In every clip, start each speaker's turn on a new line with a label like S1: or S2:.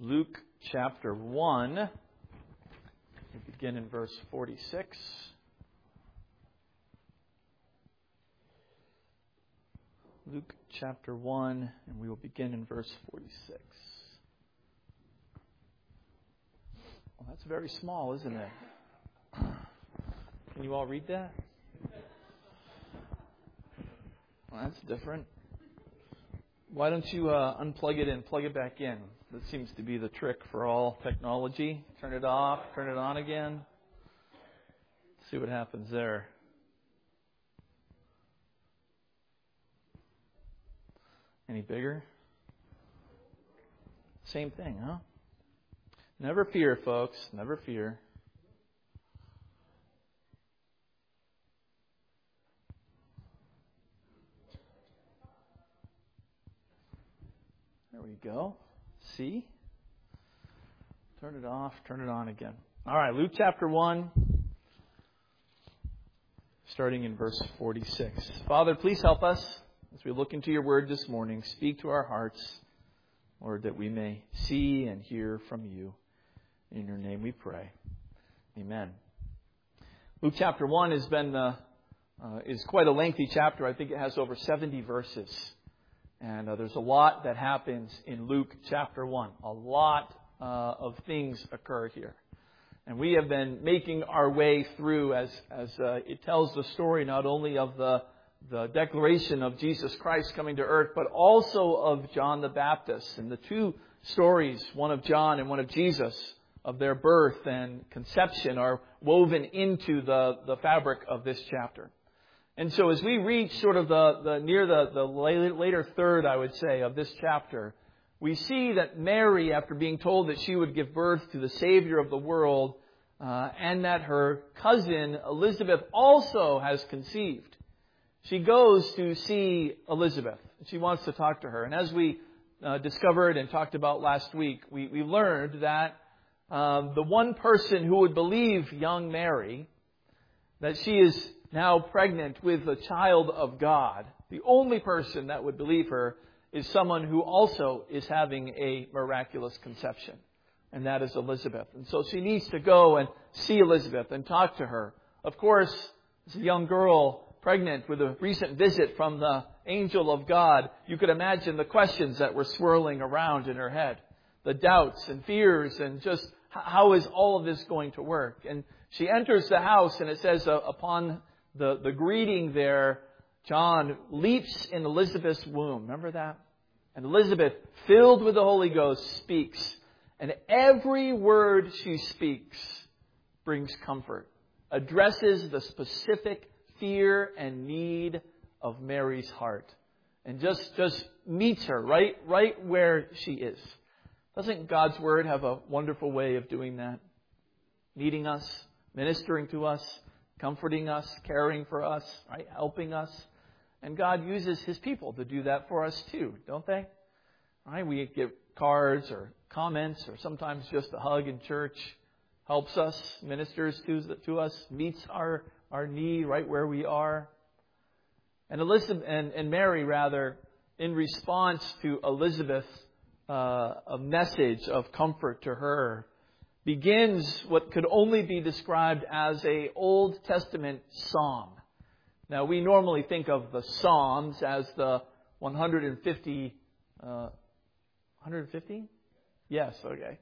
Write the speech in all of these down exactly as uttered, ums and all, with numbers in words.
S1: Luke chapter one. We begin in verse forty-six. Luke chapter one, and we will begin in verse forty-six. Well, that's very small, isn't it? Can you all read that? Well, that's different. Why don't you uh, unplug it and plug it back in? That seems to be the trick for all technology. Turn it off, turn it on again. See what happens there. Any bigger? Same thing, huh? Never fear, folks. Never fear. There we go. See? Turn it off, turn it on again. All right, Luke chapter one, starting in verse forty-six. Father, please help us as we look into your word this morning. Speak to our hearts, Lord, that we may see and hear from you. In your name we pray. Amen. Luke chapter one has been uh, uh, is quite a lengthy chapter. I think it has over seventy verses. And uh, there's a lot that happens in Luke chapter one. A lot uh, of things occur here. And we have been making our way through as as uh, it tells the story not only of the, the declaration of Jesus Christ coming to earth, but also of John the Baptist. And the two stories, one of John and one of Jesus, of their birth and conception are woven into the, the fabric of this chapter. And so as we reach sort of the, the near the, the later third, I would say, of this chapter, we see that Mary, after being told that she would give birth to the Savior of the world, uh, and that her cousin Elizabeth also has conceived, she goes to see Elizabeth. She wants to talk to her. And as we uh, discovered and talked about last week, we, we learned that um, the one person who would believe young Mary, that she is now pregnant with a child of God, the only person that would believe her is someone who also is having a miraculous conception. And that is Elizabeth. And so she needs to go and see Elizabeth and talk to her. Of course, as a young girl pregnant with a recent visit from the angel of God, you could imagine the questions that were swirling around in her head. The doubts and fears and just how is all of this going to work? And she enters the house and it says uh, upon The, the greeting there, John leaps in Elizabeth's womb. Remember that? And Elizabeth, filled with the Holy Ghost, speaks. And every word she speaks brings comfort. Addresses the specific fear and need of Mary's heart. And just, just meets her right, right where she is. Doesn't God's Word have a wonderful way of doing that? Meeting us, ministering to us, comforting us, caring for us, right? Helping us. And God uses His people to do that for us too, don't they? Right? We get cards or comments or sometimes just a hug in church. Helps us, ministers to, to us, meets our, our need right where we are. And Elizabeth and, and Mary, rather, in response to Elizabeth's uh, a message of comfort to her, begins what could only be described as a Old Testament psalm. Now, we normally think of the Psalms as the one hundred fifty... Uh, one hundred fifty? Yes, okay.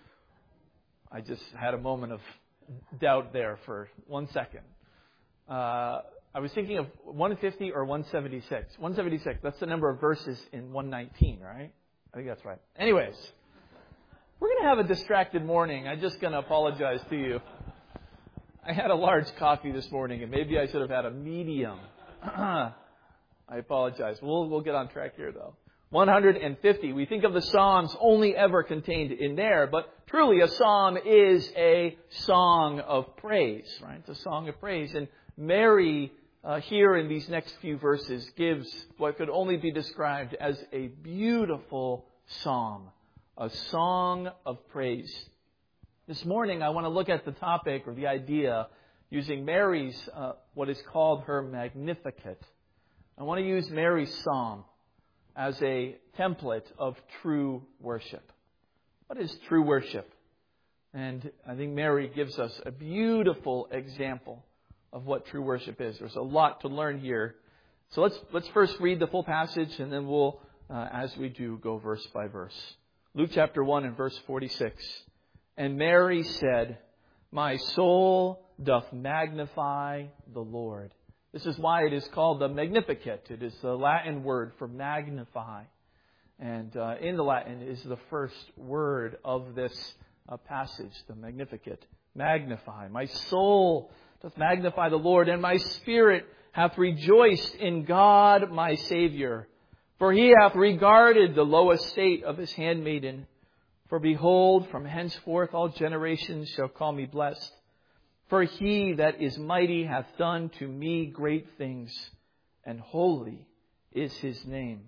S1: I just had a moment of doubt there for one second. Uh, I was thinking of one fifty or one seventy-six. one seventy-six, that's the number of verses in one nineteen, right? I think that's right. Anyways, we're going to have a distracted morning. I'm just going to apologize to you. I had a large coffee this morning, and maybe I should have had a medium. I apologize. We'll we'll get on track here, though. one hundred fifty. We think of the Psalms only ever contained in there, but truly a psalm is a song of praise, right? It's a song of praise. And Mary, uh, here in these next few verses, gives what could only be described as a beautiful psalm. A song of praise. This morning, I want to look at the topic or the idea using Mary's, uh, what is called her Magnificat. I want to use Mary's psalm as a template of true worship. what is true worship? And I think Mary gives us a beautiful example of what true worship is. There's a lot to learn here. So let's let's first read the full passage, and then we'll, uh, as we do, go verse by verse. Luke chapter one and verse forty-six. And Mary said, "My soul doth magnify the Lord." This is why it is called the Magnificat. It is the Latin word for magnify. And uh, in the Latin is the first word of this uh, passage, the Magnificat. Magnify. My soul doth magnify the Lord, and my spirit hath rejoiced in God my Saviour. For he hath regarded the low estate of his handmaiden. For behold, from henceforth all generations shall call me blessed. For he that is mighty hath done to me great things, and holy is his name.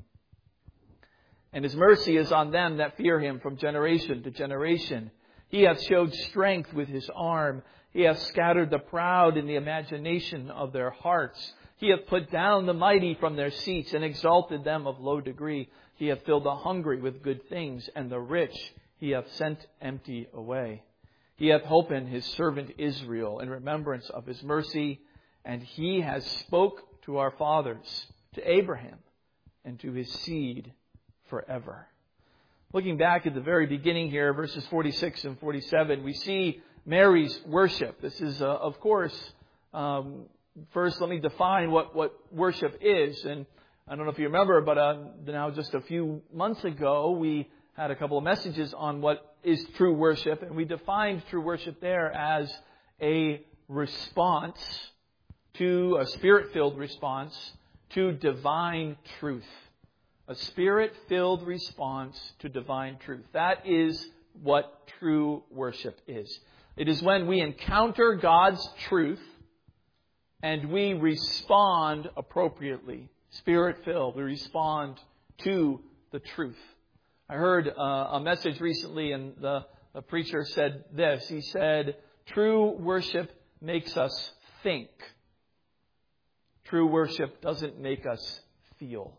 S1: And his mercy is on them that fear him from generation to generation. He hath showed strength with his arm. He hath scattered the proud in the imagination of their hearts. He hath put down the mighty from their seats and exalted them of low degree. He hath filled the hungry with good things, and the rich he hath sent empty away. He hath holpen his servant Israel in remembrance of his mercy, and he has spoke to our fathers, to Abraham, and to his seed forever. Looking back at the very beginning here, verses forty-six and forty-seven, we see Mary's worship. This is, uh, of course, um, first let me define what, what worship is. And I don't know if you remember, but uh, now just a few months ago, we had a couple of messages on what is true worship. And we defined true worship there as a response to, a spirit-filled response to divine truth. A spirit-filled response to divine truth. That is what true worship is. It is when we encounter God's truth and we respond appropriately. Spirit-filled. We respond to the truth. I heard uh, a message recently, and the, the preacher said this. He said, true worship makes us think. True worship doesn't make us feel.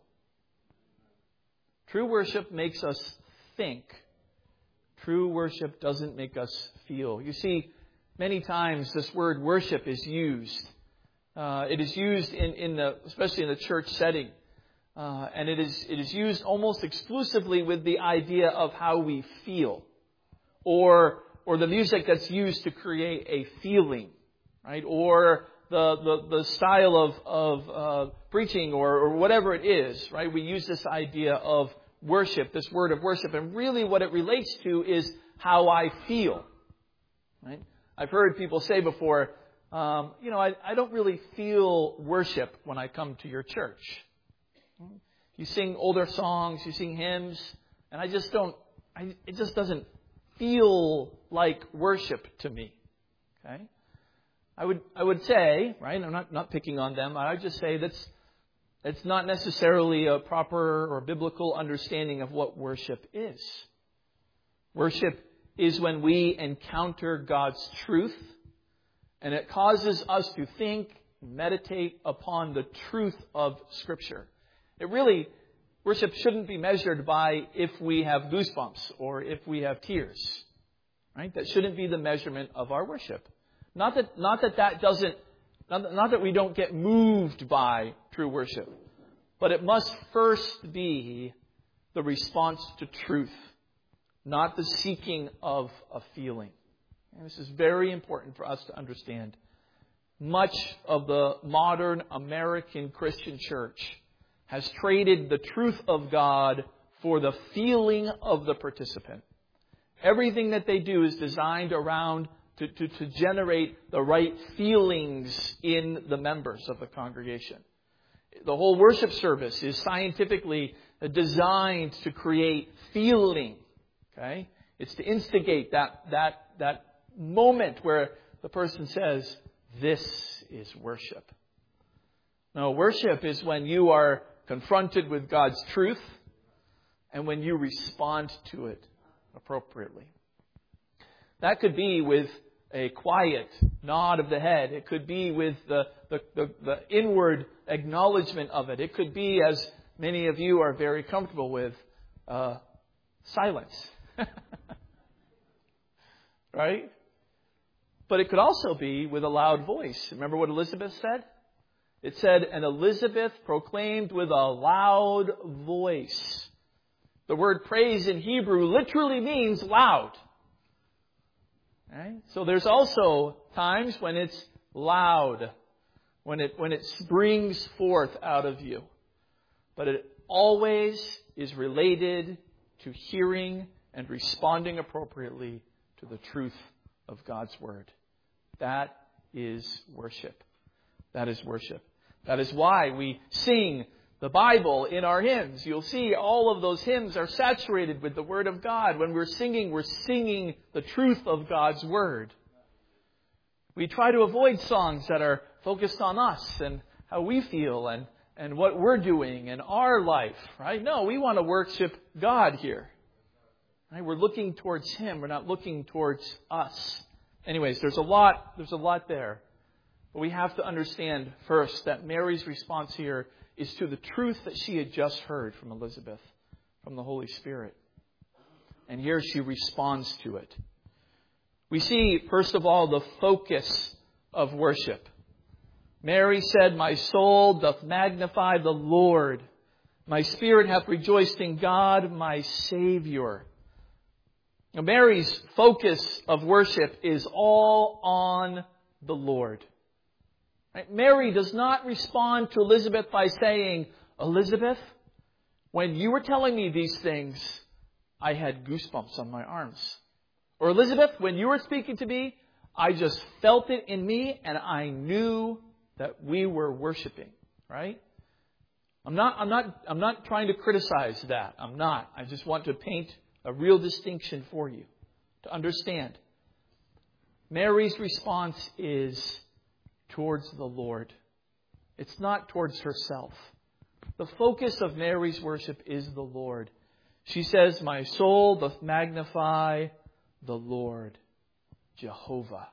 S1: True worship makes us think. True worship doesn't make us feel. You see, many times this word worship is used. Uh, it is used in, in the, especially in the church setting. Uh, and it is it is used almost exclusively with the idea of how we feel. Or or the music that's used to create a feeling. Right? Or the, the, the style of, of uh, preaching or, or whatever it is. Right? We use this idea of worship, this word of worship. And really what it relates to is how I feel. Right? I've heard people say before, um, you know, I, I don't really feel worship when I come to your church. You sing older songs, you sing hymns, and I just don't, I, it just doesn't feel like worship to me. Okay? I would, I would say, right, I'm not, not picking on them, I would just say that's, it's not necessarily a proper or biblical understanding of what worship is. Worship is when we encounter God's truth, and it causes us to think, meditate upon the truth of Scripture. It really, worship shouldn't be measured by if we have goosebumps or if we have tears. Right? That shouldn't be the measurement of our worship. Not that, not that that doesn't, not that, not that we don't get moved by true worship. But it must first be the response to truth, not the seeking of a feeling. And this is very important for us to understand. Much of the modern American Christian church has traded the truth of God for the feeling of the participant. Everything that they do is designed around to, to, to generate the right feelings in the members of the congregation. The whole worship service is scientifically designed to create feeling. Okay? It's to instigate that, that, that moment where the person says, this is worship. No, worship is when you are confronted with God's truth and when you respond to it appropriately. That could be with a quiet nod of the head. It could be with the, the, the, the inward acknowledgement of it. It could be, as many of you are very comfortable with, uh, silence. right? But it could also be with a loud voice. Remember what Elizabeth said? It said, and Elizabeth proclaimed with a loud voice. The word praise in Hebrew literally means loud. Right? So there's also times when it's loud, when it when it springs forth out of you. But it always is related to hearing and responding appropriately to the truth of God's Word. That is worship. That is worship. That is why we sing the Bible in our hymns. You'll see all of those hymns are saturated with the Word of God. When we're singing, we're singing the truth of God's Word. We try to avoid songs that are focused on us and how we feel and, and what we're doing in our life, right? No, we want to worship God here. Right? We're looking towards Him. We're not looking towards us. Anyways, there's a lot, there's a lot there. But we have to understand first that Mary's response here is to the truth that she had just heard from Elizabeth, from the Holy Spirit. And here she responds to it. We see, first of all, the focus of worship. Mary said, my soul doth magnify the Lord. My spirit hath rejoiced in God, my Savior. Now, Mary's focus of worship is all on the Lord. Right? Mary does not respond to Elizabeth by saying, Elizabeth, when you were telling me these things, I had goosebumps on my arms. Or Elizabeth, when you were speaking to me, I just felt it in me and I knew that we were worshiping. Right? I'm not, I'm not, I'm not trying to criticize that. I'm not. I just want to paint a real distinction for you to understand. Mary's response is towards the Lord. It's not towards herself. The focus of Mary's worship is the Lord. She says, my soul doth magnify the Lord, Jehovah.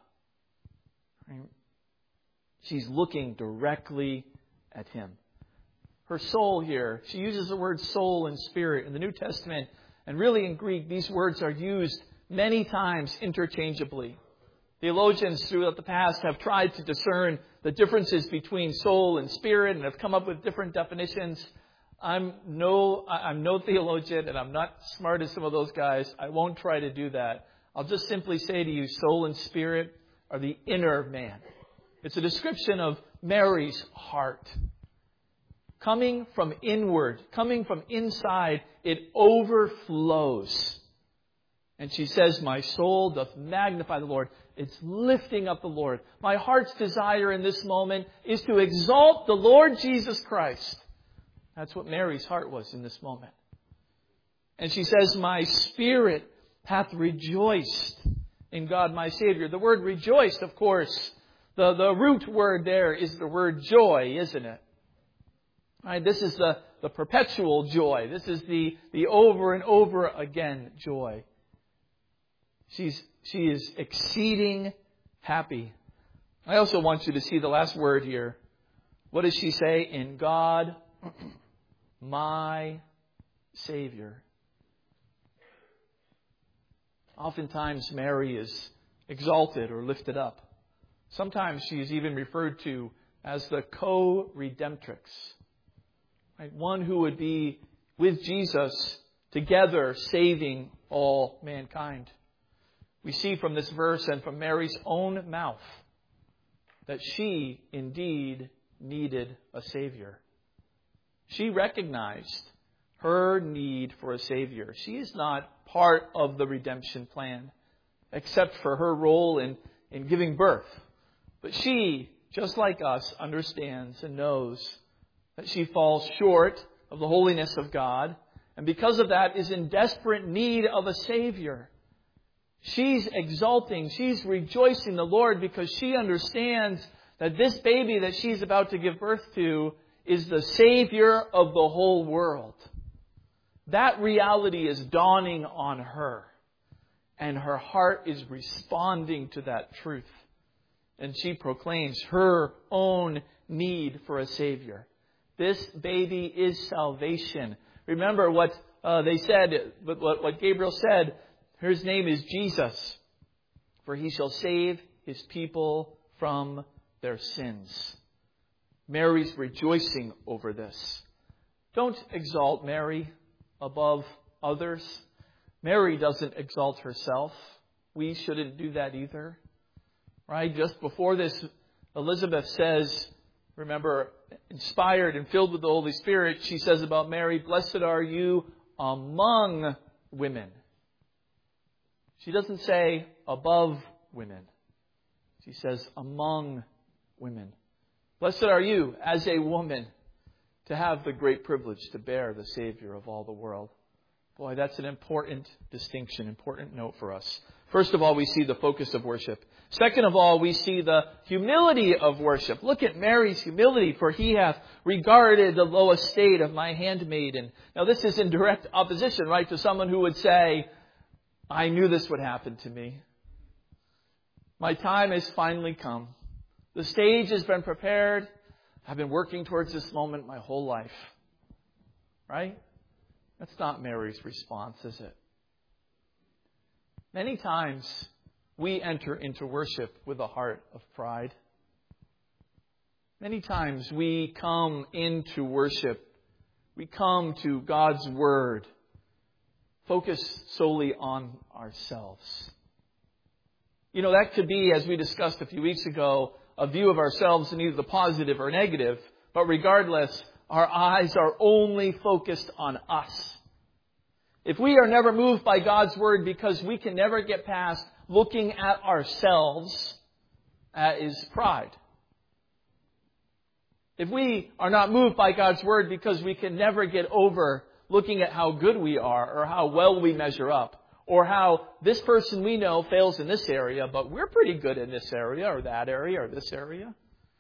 S1: She's looking directly at Him. Her soul here, she uses the word soul and spirit in the New Testament. And really in Greek, these words are used many times interchangeably. Theologians throughout the past have tried to discern the differences between soul and spirit and have come up with different definitions. I'm no, I'm no theologian and I'm not smart as some of those guys. I won't try to do that. I'll just simply say to you, soul and spirit are the inner man. It's a description of Mary's heart. Coming from inward, coming from inside, it overflows. And she says, my soul doth magnify the Lord. It's lifting up the Lord. My heart's desire in this moment is to exalt the Lord Jesus Christ. That's what Mary's heart was in this moment. And she says, my spirit hath rejoiced in God my Savior. The word rejoiced, of course, the, the root word there is the word joy, isn't it? Right, this is the, the perpetual joy. This is the, the over and over again joy. She's, she is exceeding happy. I also want you to see the last word here. What does she say? In God, my Savior. Oftentimes Mary is exalted or lifted up. Sometimes she is even referred to as the co-redemptrix. Right? One who would be with Jesus together saving all mankind. We see from this verse and from Mary's own mouth that she indeed needed a Savior. She recognized her need for a Savior. She is not part of the redemption plan, except for her role in, in giving birth. But she, just like us, understands and knows that she falls short of the holiness of God, and because of that is in desperate need of a Savior. She's exulting, she's rejoicing the Lord because she understands that this baby that she's about to give birth to is the Savior of the whole world. That reality is dawning on her, and her heart is responding to that truth. And she proclaims her own need for a Savior. This baby is salvation. Remember what uh, they said, what, what Gabriel said. His name is Jesus. for he shall save his people from their sins. Mary's rejoicing over this. Don't exalt Mary above others. Mary doesn't exalt herself. We shouldn't do that either. Right? Just before this, Elizabeth says, remember, inspired and filled with the Holy Spirit, she says about Mary, blessed are you among women. She doesn't say above women. She says among women. Blessed are you as a woman to have the great privilege to bear the Savior of all the world. Boy, that's an important distinction, important note for us. First of all, we see the focus of worship. Second of all, we see the humility of worship. Look at Mary's humility, for he hath regarded the low estate of my handmaiden. Now this is in direct opposition, right, to someone who would say, I knew this would happen to me. My time has finally come. The stage has been prepared. I've been working towards this moment my whole life. Right? That's not Mary's response, is it? Many times we enter into worship with a heart of pride. Many times we come into worship, we come to God's Word, focused solely on ourselves. You know, that could be, as we discussed a few weeks ago, a view of ourselves in either the positive or negative, but regardless, our eyes are only focused on us. If we are never moved by God's Word because we can never get past looking at ourselves, that is pride. If we are not moved by God's Word because we can never get over looking at how good we are or how well we measure up or how this person we know fails in this area, but we're pretty good in this area or that area or this area,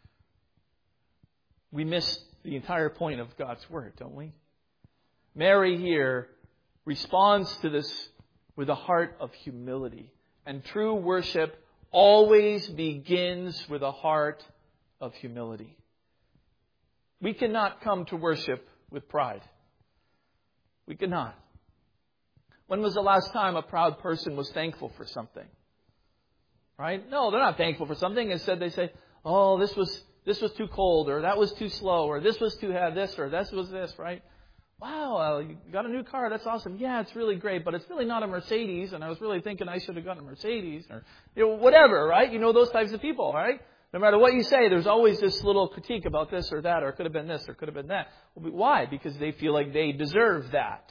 S1: we miss the entire point of God's Word, don't we? Mary here responds to this with a heart of humility. And true worship always begins with a heart of humility. We cannot come to worship with pride. We cannot. When was the last time a proud person was thankful for something? Right? No, they're not thankful for something. Instead, they say, oh, this was this was too cold, or that was too slow, or this was too had this, or this was this, right? Wow, uh, you got a new car. That's awesome. Yeah, it's really great, but it's really not a Mercedes, and I was really thinking I should have gotten a Mercedes, or you know, whatever, right? You know those types of people, right? No matter what you say, there's always this little critique about this or that, or it could have been this, or could have been that. Well, why? Because they feel like they deserve that.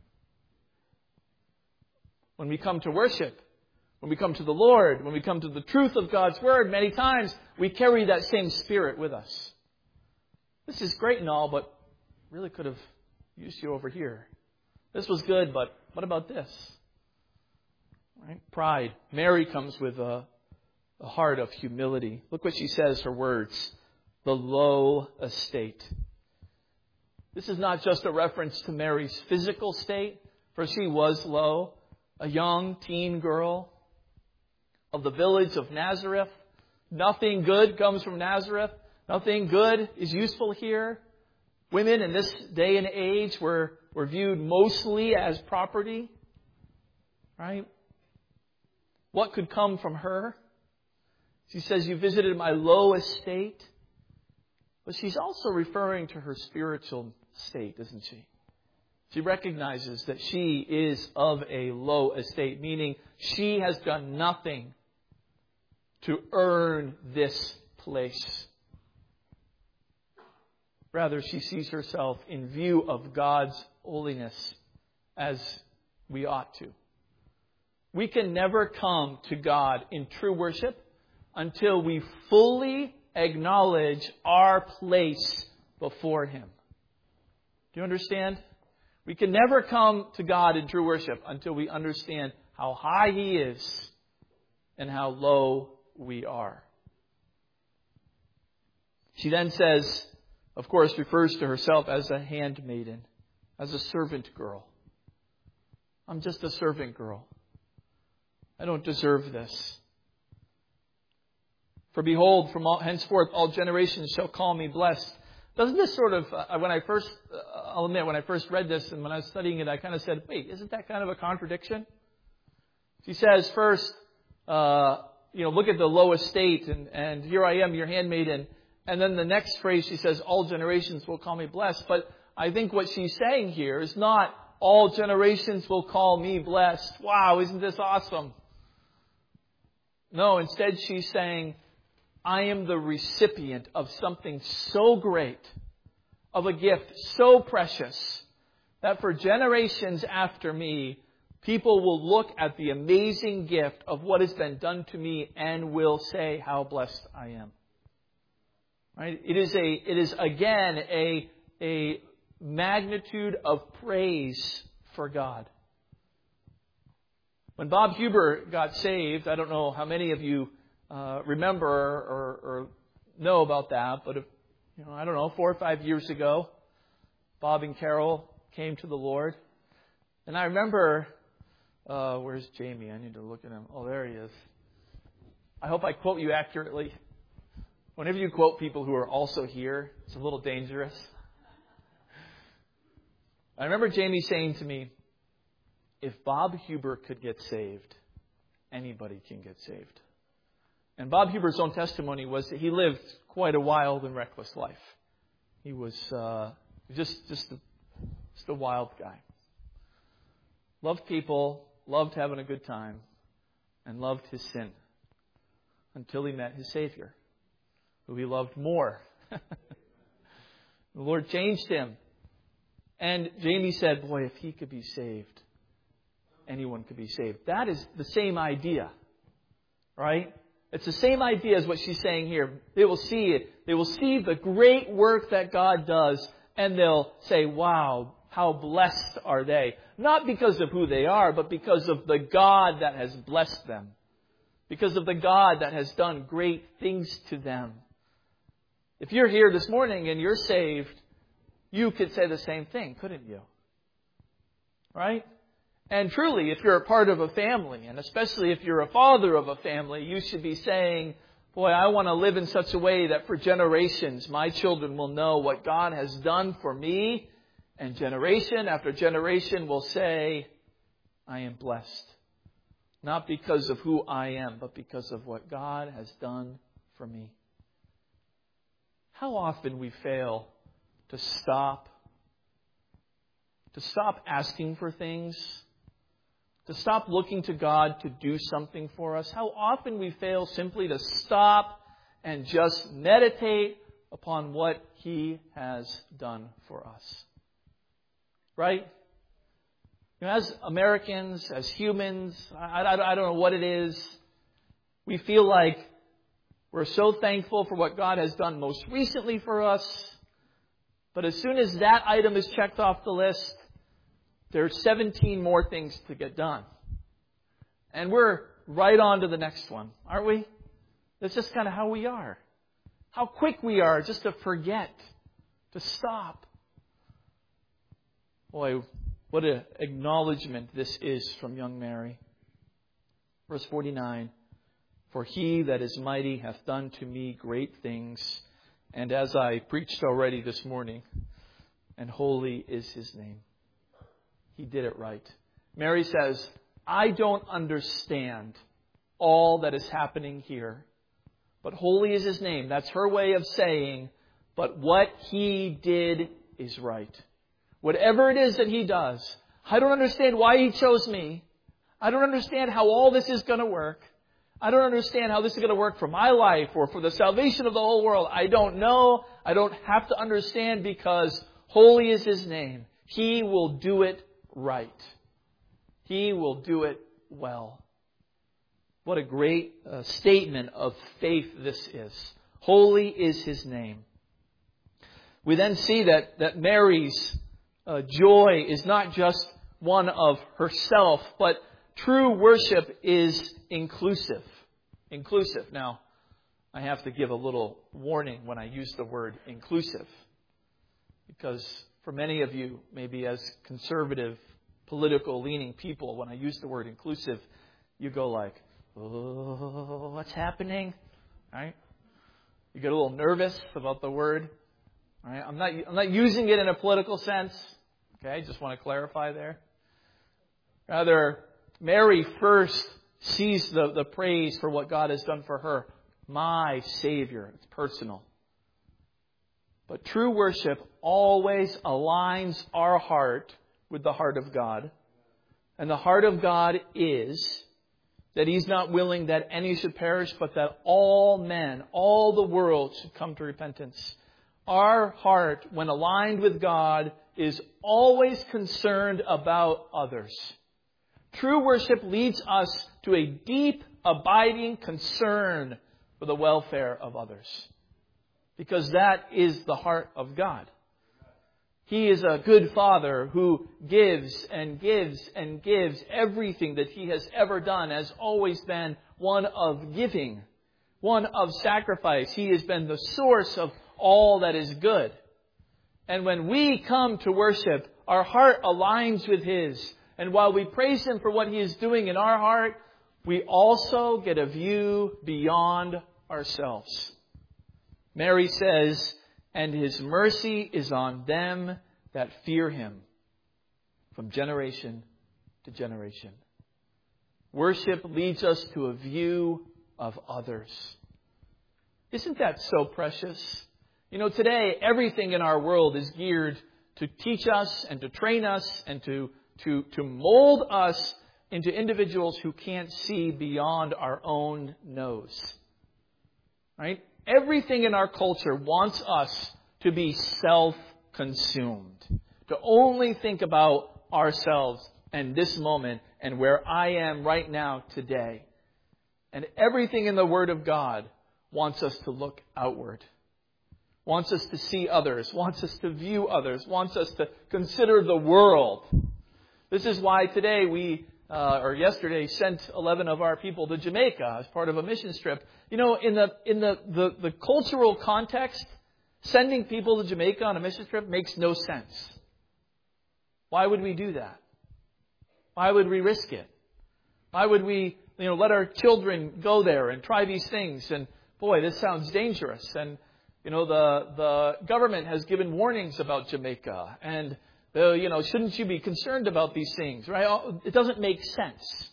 S1: When we come to worship, when we come to the Lord, when we come to the truth of God's Word, many times we carry that same spirit with us. This is great and all, but really could have used you over here. This was good, but what about this? Right? Pride. Mary comes with a, a heart of humility. Look what she says, her words. The low estate. This is not just a reference to Mary's physical state, for she was low. A young teen girl of the village of Nazareth. Nothing good comes from Nazareth. Nothing good is useful here. Women in this day and age were, were viewed mostly as property. Right? What could come from her? She says, you visited my low estate. But she's also referring to her spiritual state, isn't she? She recognizes that she is of a low estate, meaning she has done nothing to earn this place. Rather, she sees herself in view of God's holiness as we ought to. We can never come to God in true worship until we fully acknowledge our place before Him. Do you understand? We can never come to God in true worship until we understand how high He is and how low we are. She then says, of course, refers to herself as a handmaiden, as a servant girl. I'm just a servant girl. I don't deserve this. For behold, from all, henceforth all generations shall call me blessed. Doesn't this sort of, uh, when I first, uh, I'll admit, when I first read this and when I was studying it, I kind of said, wait, isn't that kind of a contradiction? She says, first, uh, you know, look at the low estate, and, and here I am, your handmaiden. And then the next phrase she says, all generations will call me blessed. But I think what she's saying here is not, all generations will call me blessed. Wow, isn't this awesome? No, instead she's saying, I am the recipient of something so great, of a gift so precious, that for generations after me, people will look at the amazing gift of what has been done to me and will say how blessed I am. Right? It is a, it is again a, a magnitude of praise for God. When Bob Huber got saved, I don't know how many of you uh, remember or, or know about that, but if, you know, I don't know, four or five years ago, Bob and Carol came to the Lord, and I remember. Uh, where's Jamie? I need to look at him. Oh, there he is. I hope I quote you accurately. Whenever you quote people who are also here, it's a little dangerous. I remember Jamie saying to me, if Bob Huber could get saved, anybody can get saved. And Bob Huber's own testimony was that he lived quite a wild and reckless life. He was uh, just, just, a, just a wild guy. Loved people, loved having a good time, and loved his sin until he met his Savior, who he loved more. The Lord changed him. And Jamie said, boy, if he could be saved, anyone could be saved. That is the same idea, right? It's the same idea as what she's saying here. They will see it. They will see the great work that God does, and they'll say, wow, how blessed are they? Not because of who they are, but because of the God that has blessed them. Because of the God that has done great things to them. If you're here this morning and you're saved, you could say the same thing, couldn't you? Right? And truly, if you're a part of a family, and especially if you're a father of a family, you should be saying, boy, I want to live in such a way that for generations, my children will know what God has done for me. And generation after generation will say, I am blessed. Not because of who I am, but because of what God has done for me. How often we fail to stop, to stop asking for things, to stop looking to God to do something for us. How often we fail simply to stop and just meditate upon what He has done for us. Right? You know, as Americans, as humans, I, I, I don't know what it is. We feel like we're so thankful for what God has done most recently for us. But as soon as that item is checked off the list, there's seventeen more things to get done. And we're right on to the next one, aren't we? That's just kind of how we are. How quick we are just to forget, to stop. Boy, what an acknowledgement this is from young Mary. Verse forty-nine, for He that is mighty hath done to me great things, and as I preached already this morning, and holy is His name. He did it right. Mary says, I don't understand all that is happening here, but holy is His name. That's her way of saying, but what He did is right. Whatever it is that He does, I don't understand why He chose me. I don't understand how all this is going to work. I don't understand how this is going to work for my life or for the salvation of the whole world. I don't know. I don't have to understand because holy is His name. He will do it right. He will do it well. What a great uh, statement of faith this is. Holy is His name. We then see that, that Mary's uh, joy is not just one of herself, but true worship is inclusive. Inclusive. Now, I have to give a little warning when I use the word inclusive. Because for many of you, maybe as conservative, political leaning people, when I use the word inclusive, you go like, oh, what's happening? Right? You get a little nervous about the word. Right? I'm not, I'm not using it in a political sense. Okay, just want to clarify there. Rather, Mary first sees the, the praise for what God has done for her. My Savior. It's personal. But true worship always aligns our heart with the heart of God. And the heart of God is that He's not willing that any should perish, but that all men, all the world should come to repentance. Our heart, when aligned with God, is always concerned about others. True worship leads us to a deep, abiding concern for the welfare of others. Because that is the heart of God. He is a good Father who gives and gives and gives. Everything that He has ever done has always been one of giving, one of sacrifice. He has been the source of all that is good. And when we come to worship, our heart aligns with His. And while we praise Him for what He is doing in our heart, we also get a view beyond ourselves. Mary says, and His mercy is on them that fear Him from generation to generation. Worship leads us to a view of others. Isn't that so precious? You know, today, everything in our world is geared to teach us and to train us and to, to, to mold us into individuals who can't see beyond our own nose. Right? Everything in our culture wants us to be self-consumed, to only think about ourselves and this moment and where I am right now today. And everything in the Word of God wants us to look outward, wants us to see others, wants us to view others, wants us to consider the world. This is why today we, uh, or yesterday, sent eleven of our people to Jamaica as part of a missions trip. You know, in the in the, the, the cultural context, sending people to Jamaica on a missions trip makes no sense. Why would we do that? Why would we risk it? Why would we, you know, let our children go there and try these things? And boy, this sounds dangerous. And you know, the the government has given warnings about Jamaica, and uh, you know, shouldn't you be concerned about these things, right? It doesn't make sense.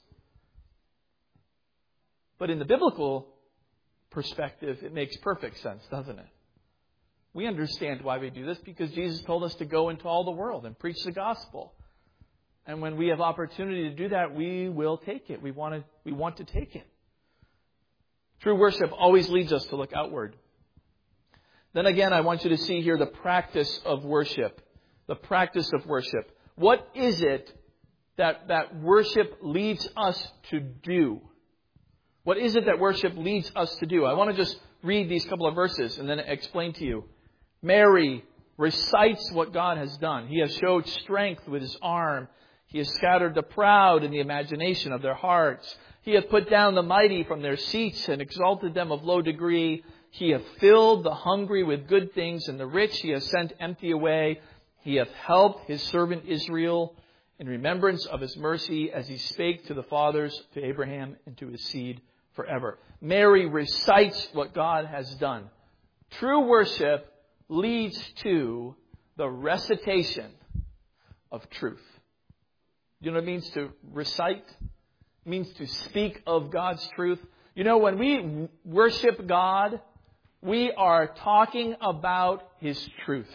S1: But in the biblical perspective, it makes perfect sense, doesn't it? We understand why we do this because Jesus told us to go into all the world and preach the gospel. And when we have opportunity to do that, we will take it. We want to, we want to take it. True worship always leads us to look outward. Then again, I want you to see here the practice of worship. The practice of worship. What is it that, that worship leads us to do? What is it that worship leads us to do? I want to just read these couple of verses and then explain to you. Mary recites what God has done. He has showed strength with His arm. He has scattered the proud in the imagination of their hearts. He hath put down the mighty from their seats and exalted them of low degree. He hath filled the hungry with good things, and the rich He hath sent empty away. He hath helped His servant Israel in remembrance of His mercy, as He spake to the fathers, to Abraham, and to his seed forever. Mary recites what God has done. True worship leads to the recitation of truth. You know what it means to recite? It means to speak of God's truth. You know, when we worship God, we are talking about His truth.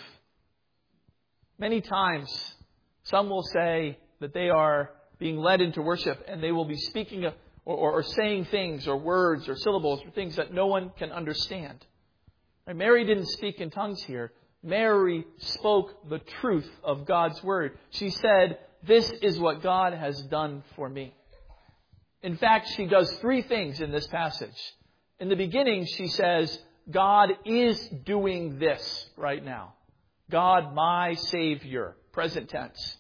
S1: Many times, some will say that they are being led into worship and they will be speaking of, or, or, or saying things or words or syllables or things that no one can understand. And Mary didn't speak in tongues here. Mary spoke the truth of God's Word. She said, "This is what God has done for me." In fact, she does three things in this passage. In the beginning, she says, God is doing this right now. God, my Savior, present tense.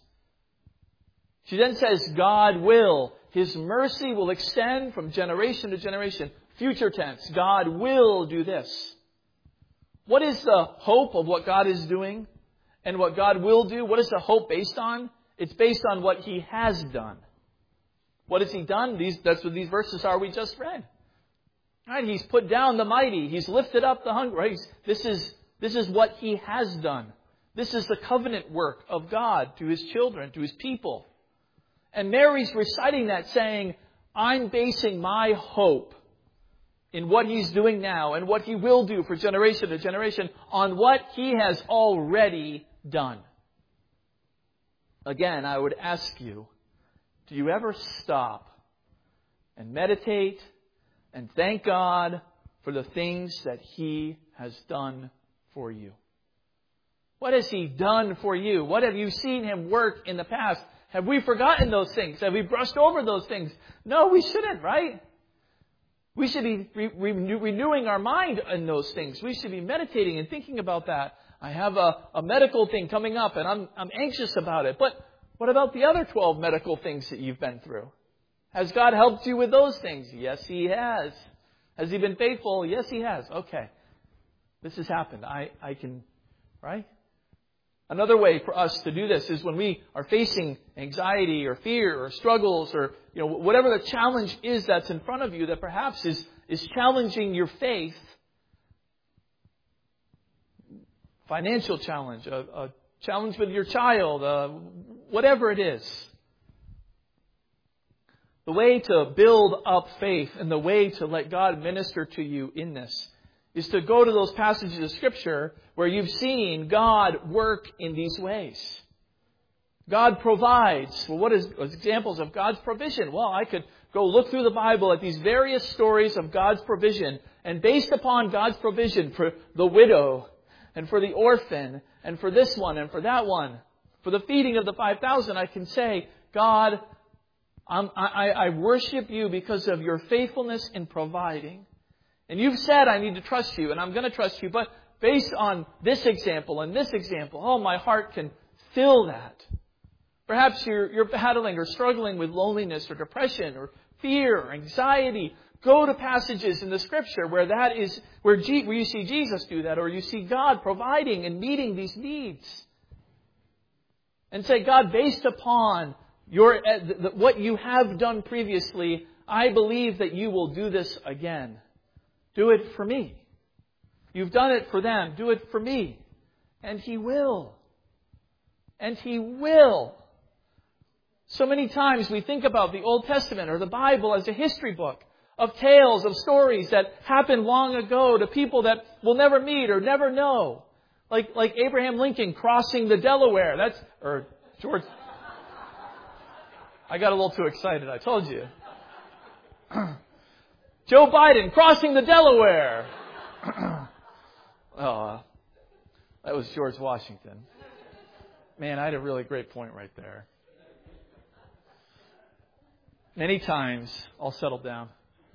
S1: She then says, God will. His mercy will extend from generation to generation. Future tense, God will do this. What is the hope of what God is doing and what God will do? What is the hope based on? It's based on what He has done. What has He done? These, that's what these verses are we just read. Right? He's put down the mighty. He's lifted up the hungry. Right? This is, this is what He has done. This is the covenant work of God to His children, to His people. And Mary's reciting that saying, I'm basing my hope in what He's doing now and what He will do for generation to generation on what He has already done. Again, I would ask you, do you ever stop and meditate and thank God for the things that He has done for you? What has He done for you? What have you seen Him work in the past? Have we forgotten those things? Have we brushed over those things? No, we shouldn't, right? We should be re- re- renewing our mind in those things. We should be meditating and thinking about that. I have a, a medical thing coming up and I'm, I'm anxious about it. But what about the other twelve medical things that you've been through? Has God helped you with those things? Yes, He has. Has He been faithful? Yes, He has. Okay. This has happened. I, I can, right? Another way for us to do this is when we are facing anxiety or fear or struggles or, you know, whatever the challenge is that's in front of you that perhaps is, is challenging your faith. Financial challenge, a, a challenge with your child, uh, whatever it is. The way to build up faith and the way to let God minister to you in this is to go to those passages of Scripture where you've seen God work in these ways. God provides. Well, what is examples of God's provision? Well, I could go look through the Bible at these various stories of God's provision, and based upon God's provision for the widow and for the orphan and for this one and for that one, for the feeding of the five thousand, I can say, God, I'm, I, I worship you because of your faithfulness in providing. And you've said I need to trust you, and I'm going to trust you. But based on this example and this example, oh, my heart can feel that. Perhaps you're, you're battling or struggling with loneliness or depression or fear or anxiety. Go to passages in the Scripture where that is where, G, where you see Jesus do that, or you see God providing and meeting these needs. And say, God, based upon your what you have done previously, I believe that you will do this again. Do it for me. You've done it for them. Do it for me. And He will. And He will. So many times we think about the Old Testament or the Bible as a history book of tales, of stories that happened long ago to people that we'll never meet or never know. Like, like Abraham Lincoln crossing the Delaware. That's, or George. I got a little too excited, I told you. Joe Biden crossing the Delaware. Oh, that was George Washington. Man, I had a really great point right there. Many times, I'll settle down.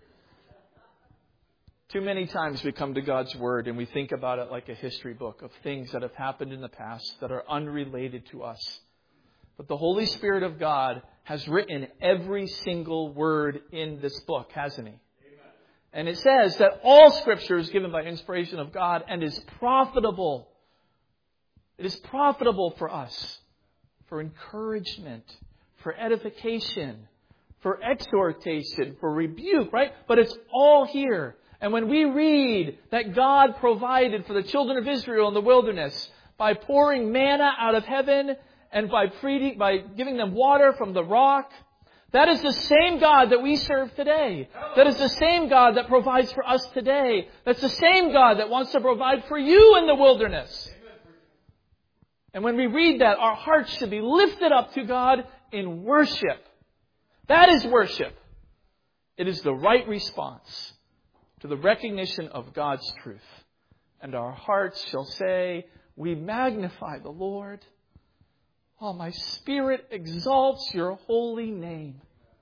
S1: Too many times we come to God's Word and we think about it like a history book of things that have happened in the past that are unrelated to us. But the Holy Spirit of God has written every single word in this book, hasn't He? And it says that all Scripture is given by inspiration of God and is profitable. It is profitable for us, for encouragement, for edification, for exhortation, for rebuke, right? But it's all here. And when we read that God provided for the children of Israel in the wilderness by pouring manna out of heaven and by, pre- by giving them water from the rock, that is the same God that we serve today. That is the same God that provides for us today. That's the same God that wants to provide for you in the wilderness. And when we read that, our hearts should be lifted up to God in worship. That is worship. It is the right response to the recognition of God's truth. And our hearts shall say, we magnify the Lord. Oh, my spirit exalts your holy name.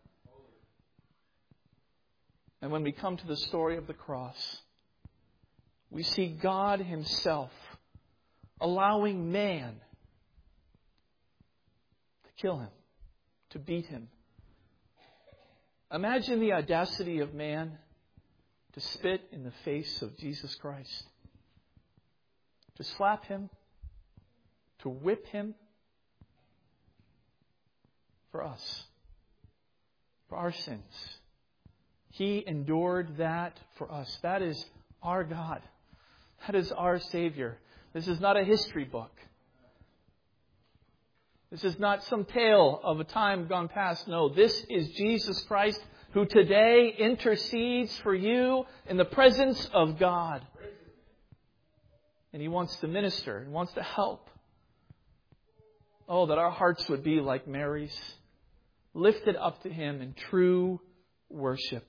S1: And when we come to the story of the cross, we see God Himself allowing man to kill Him, to beat Him. Imagine the audacity of man to spit in the face of Jesus Christ, to slap Him, to whip Him, for us, for our sins. He endured that for us. That is our God. That is our Savior. This is not a history book. This is not some tale of a time gone past. No, this is Jesus Christ, who today intercedes for you in the presence of God. And He wants to minister and wants to help. Oh, that our hearts would be like Mary's, lifted up to Him in true worship.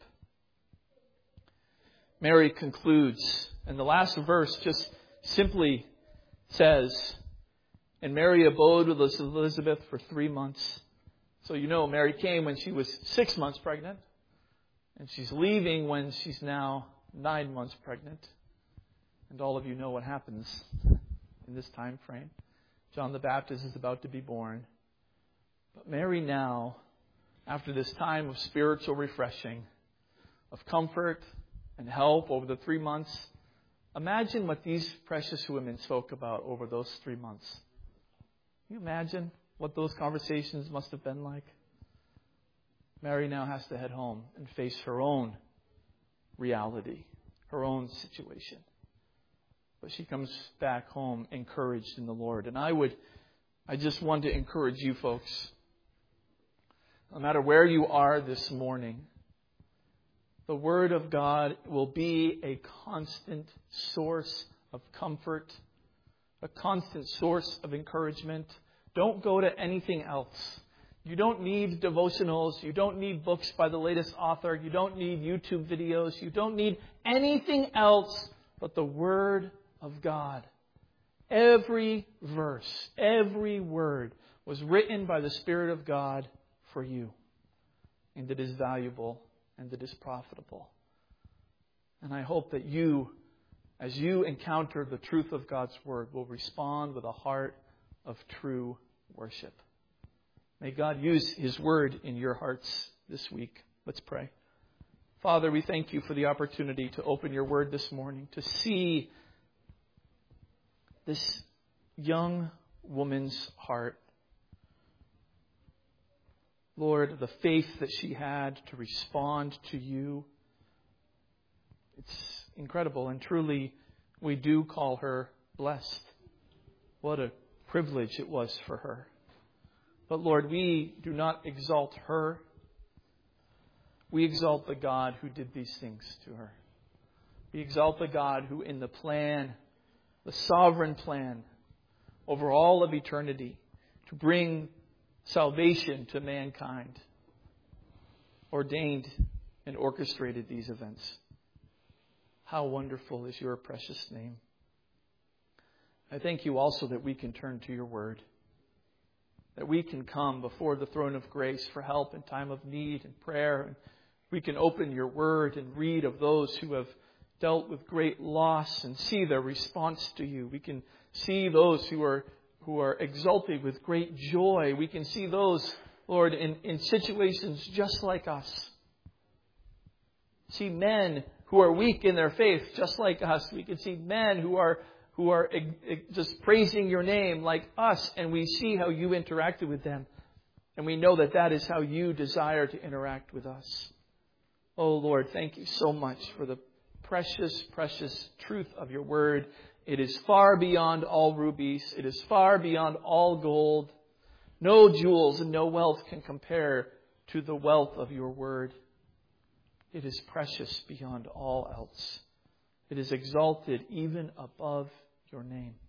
S1: Mary concludes, and the last verse just simply says, and Mary abode with Elizabeth for three months. So you know Mary came when she was six months pregnant. And she's leaving when she's now nine months pregnant. And all of you know what happens in this time frame. John the Baptist is about to be born. But Mary now, after this time of spiritual refreshing, of comfort and help over the three months, imagine what these precious women spoke about over those three months. Can you imagine what those conversations must have been like? Mary now has to head home and face her own reality, her own situation. But she comes back home encouraged in the Lord. And I would, I just want to encourage you folks, no matter where you are this morning, the Word of God will be a constant source of comfort, a constant source of encouragement. Don't go to anything else. You don't need devotionals. You don't need books by the latest author. You don't need YouTube videos. You don't need anything else but the Word of God. Every verse, every word was written by the Spirit of God for you. And it is valuable and it is profitable. And I hope that you, as you encounter the truth of God's Word, will respond with a heart of true worship. May God use His Word in your hearts this week. Let's pray. Father, we thank you for the opportunity to open your Word this morning, to see this young woman's heart. Lord, the faith that she had to respond to you. It's incredible, and truly we do call her blessed. What a privilege it was for her. But Lord, we do not exalt her. We exalt the God who did these things to her. We exalt the God who in the plan, the sovereign plan over all of eternity to bring salvation to mankind, ordained and orchestrated these events. How wonderful is your precious name. I thank you also that we can turn to your Word, that we can come before the throne of grace for help in time of need and prayer. And we can open your Word and read of those who have dealt with great loss and see their response to you. We can see those who are who are exulted with great joy. We can see those, Lord, in, in situations just like us. See men who are weak in their faith just like us. We can see men who are who are just praising your name like us, and we see how you interacted with them. And we know that that is how you desire to interact with us. Oh, Lord, thank you so much for the precious, precious truth of your Word. It is far beyond all rubies. It is far beyond all gold. No jewels and no wealth can compare to the wealth of your Word. It is precious beyond all else. It is exalted even above your name.